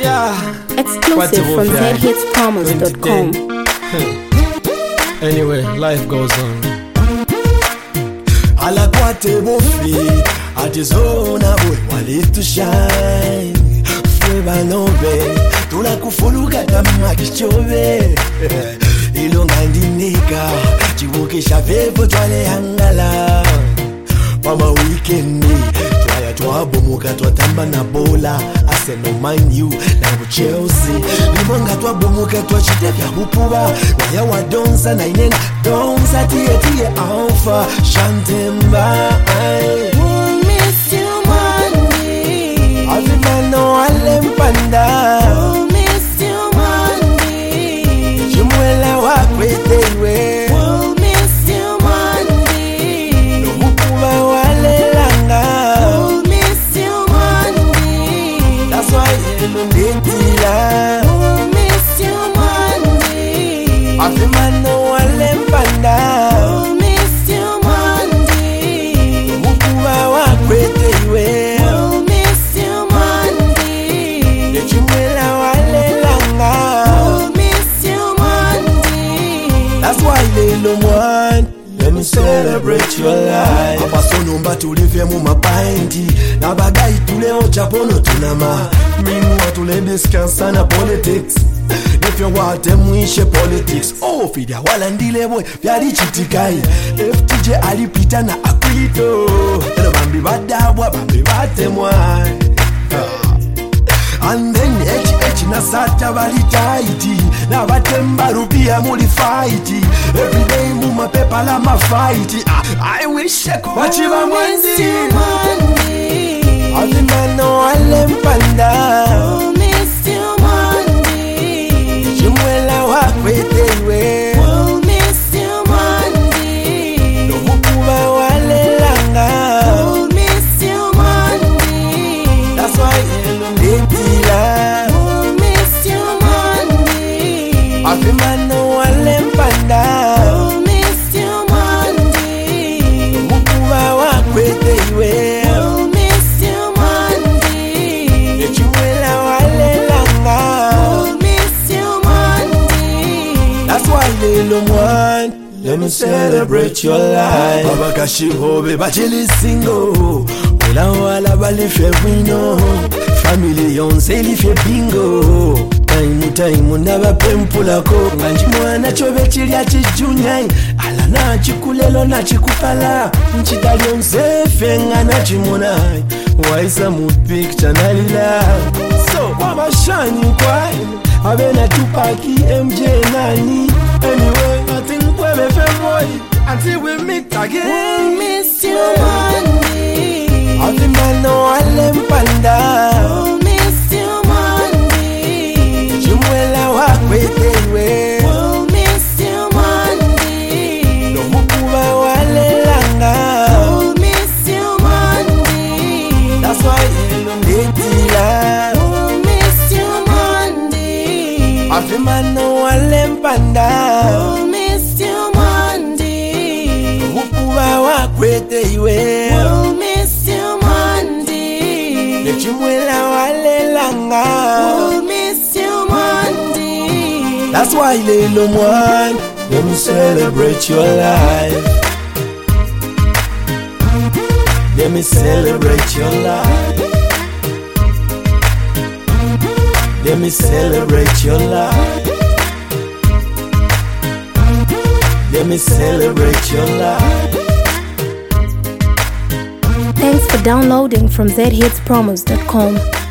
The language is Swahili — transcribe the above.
Yeah. Exclusive from zhitspromos.com. Anyway, life goes on. Ala kwate bofi, atizona boy, want to shine. Feba nobe, tunakufuluka kama kichove. Ilonga ndinika, chibuke shavevo twale hangala. Mama weekend twaya twabomuka twatamba na bola. I said no mind you, like Chelsea. Limonga twabomuka twachitevya bupuba. Waya wa donsa na inena donsa tie alpha Shantemba. We'll miss you Monday. Avimano alempanda. We'll miss you Monday. Chimwela wakwetewe. We'll miss you Monday. No bupuba walelanga. We'll miss you Monday. That's why elu ndetila. We'll miss you Monday. Avimano alempanda. We'll miss you Monday. Bupuba wakwetewe. We'll miss you Monday. Chimwela walelanga. We'll miss you Monday. That's why lelo mwan. Let me celebrate your life. Apasono mba tulivye mu mapainti. Na bagai tuleo chapono tunama. Minu watule diskansa na politics. If you want them mwishe politics. Oh fidia wala ndile boy vyari chitikai. FTJ alipita na akwito. Eno bambi badabwa bambi batemwa. And then H na sata bali tighty. Na batemba rupia muli fighty. Every day muma pepa la ma fighty. I wish I could wachiva mwanzi. Monday. Avimano alempanda. We'll miss you Monday. Chimwela wakwetewe. We'll miss you Monday. No bupuba walelanga. We'll miss you Monday. That's why elu ndetila. We'll miss you Monday. Avimano alempanda. We'll miss you Monday. Bupuba wakwetewe. We'll miss you Monday. Chimwela walelanga. We'll miss you Monday. That's why lelo mwan. Let me celebrate your life. Baba kashihobe bachili single. Wela wala balife wino. Family yonse life bingo. Time ndaba pempulako. Nganji mwana chobe chilya chijunyai. Ala na chikulelo na chikupala. Nchitali yonse fenga na chimonai. Waisa mood picture nalila. So mama shine kwai. Abena Tupaki MJ nani. Anyway, nothing will be fair until we meet again. We'll miss you Monday. Avimano alempanda. We'll miss you Monday. Chimwela wakwetewe. We'll miss you Monday. No bupuba walelanga. We'll miss you Monday. That's why elu ndetila. We'll miss you Monday. Avimano alempanda. We'll miss you Monday. Bupuba wakwetewe. We'll miss you Monday. Chimwela walelanga. We'll miss you Monday. That's why lelo mwan. Let me celebrate your life. Let me celebrate your life. Let me celebrate your life. Let me celebrate your life. Thanks for downloading from zhitspromos.com.